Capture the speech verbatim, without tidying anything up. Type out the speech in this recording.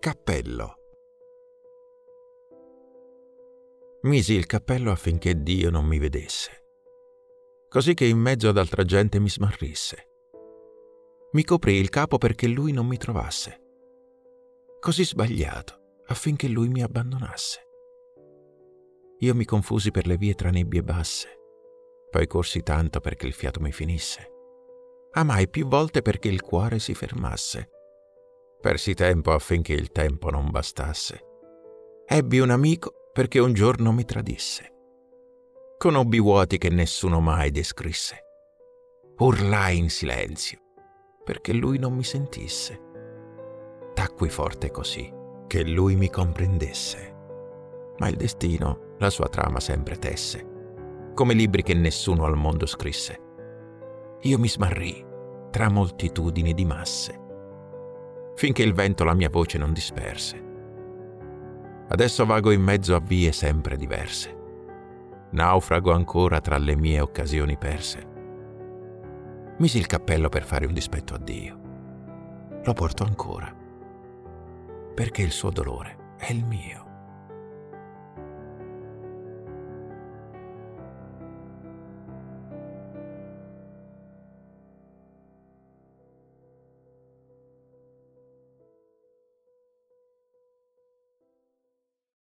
cappello. Misi il cappello affinché Dio non mi vedesse, così che in mezzo ad altra gente mi smarrisse. Mi coprii il capo perché lui non mi trovasse, così sbagliato affinché lui mi abbandonasse. Io mi confusi per le vie tra nebbie basse, poi corsi tanto perché il fiato mi finisse. Amai più volte perché il cuore si fermasse. Persi tempo affinché il tempo non bastasse. Ebbi un amico perché un giorno mi tradisse. Conobbi vuoti che nessuno mai descrisse. Urlai in silenzio perché lui non mi sentisse. Tacqui forte così che lui mi comprendesse. Ma il destino la sua trama sempre tesse, come libri che nessuno al mondo scrisse. Io mi smarrì tra moltitudini di masse, finché il vento la mia voce non disperse. Adesso vago in mezzo a vie sempre diverse. Naufrago ancora tra le mie occasioni perse. Misi il cappello per fare un dispetto a Dio. Lo porto ancora, perché il suo dolore è il mio.